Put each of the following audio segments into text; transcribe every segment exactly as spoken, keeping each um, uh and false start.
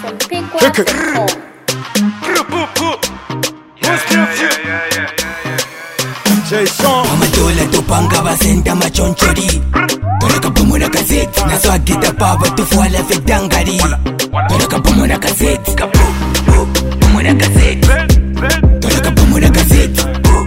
from Pinkwa Info. Amatola topanga basenta machonchori Toraka pomona cassette Na swagita pava tufuala fedangari Toraka pomona cassette Kapu, pomona cassette Toraka pomona cassette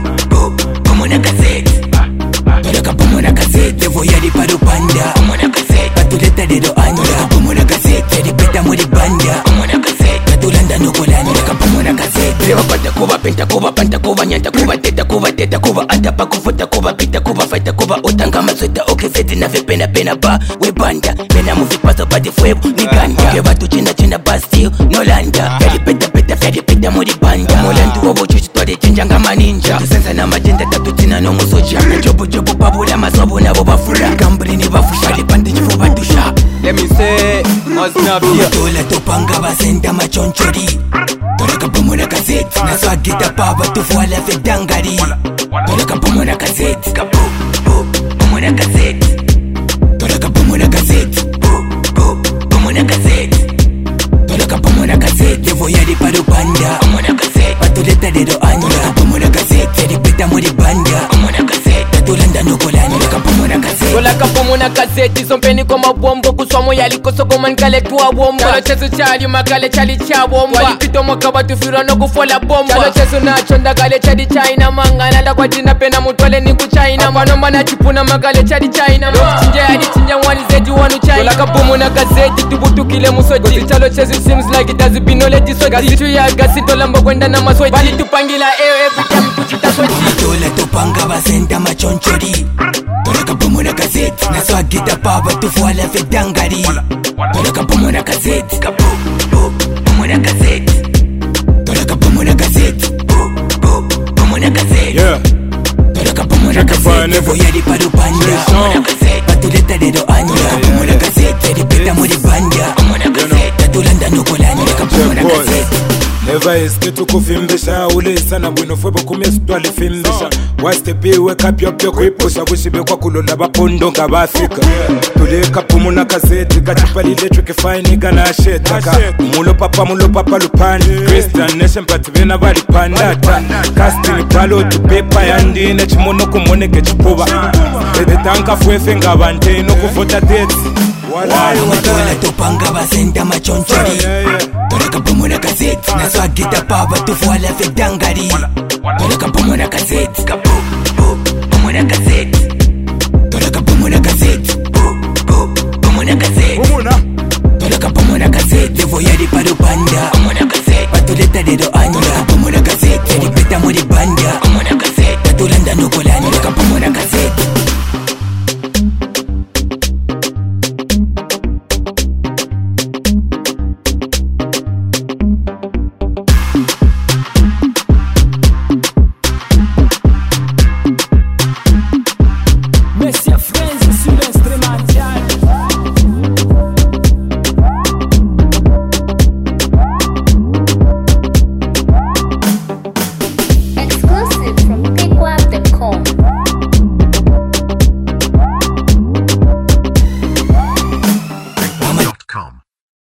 Pomona cassette Toraka pomona cassette Voyari paru panda Pomona cassette Patuleta dedo anda Toraka pomona cassette Ripeta muri banda Pomona cassette Patulanda nukolani Toraka pomona cassette Rewa pata kuba penta kuba panta kuba nyanta kuba teta kuba teta kuba atapa kufuta kuba pita kuba faita kuba utanga masweta okifeti na vipena pena ba webanda pena muvi paso pati fuego ni ganda Keba tu china china bastio no landa Feri peta peta feri peta muri banda Molandu wobo chuchi twade chinja ngama ninja Tusensa na majenda tatu china no musocha Na jobu jobu pabula masobu na boba fura Gambri ni bafusha lipandi chifu batusha Let me say, Oznapia Tola topanga basenta machonchori Toraka pomona cassette Na swagita pava tufuala fedangari Toraka pomona cassette Kapu, pomona cassette Toraka pomona cassette Pomona cassette Toraka pomona cassette Voyari paru panda Pomona cassette Patuleta dedo anda Toraka pomona cassette Ripeta muri banda Pomona cassette Tatulanda nukolani Toraka pomona cassette Toraka pomona cassette Sompeni koma bombo Kuswamo yaliko soko mankale tuwa bomba Chalo chesu chali makale chali cha bomba Walipito mwaka batu firo no kufola bomba Chalo chesu nacho ndakale chadi China manga Nanda kwa jina pena mutwale ni kuchaina Apano mana chipuna makale chadi China Chinja yadi chinja mwani zeji wanu China Toraka pomona cassette Tubutu kile musoti Chalo chesu seems like it has been already soti Gasi tu ya gasi tolambo kwenda na masweti Bali tupangila eo every time tuchita sweti Tola topanga basenta machonchori Toraka pomona cassette Na swagita pava tufuala fedangari Toraka pomona cassette Kapu, pomona cassette Toraka pomona cassette Pomona cassette Yeah. Toraka pomona cassette Voyari paru panda Pomona cassette Patuleta dedo anda Pomona cassette Ripeta muri banda Pomona cassette Tatulanda nukolani Toraka pomona cassette Never escape kufimbisha ulisa na bwino fwebo kumesitwali fimbisha Wastepi wake up your pyo kuipusha Wishibe kwa kulola bapondo nga bafika Tuleka pomona cassette Kachipali electric fine gana ashetaka Mulo papa mulo papa lupani Christian nation pati vena bali pandata Casting palo tu pepa yandine Chimono kumoneke chipuba Etanka fwefe nga bante ino kufota tete Tola topanga basenta machonchori Toraka pomona cassette Na swagita pava tufuala fedangari Toraka pomona cassette Kapu, pomona cassette Toraka pomona cassette Pomona cassette Toraka pomona cassette Voyari paru panda Pomona cassette Patuleta dedo anda Pomona cassette Ripeta muri banda Pomona cassette Tatulanda nukola